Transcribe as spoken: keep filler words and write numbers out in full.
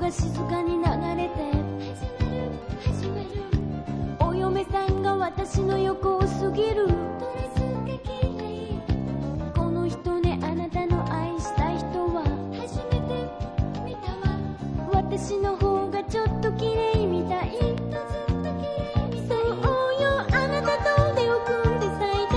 が静かに流れて、お嫁さんが私の横を過ぎる。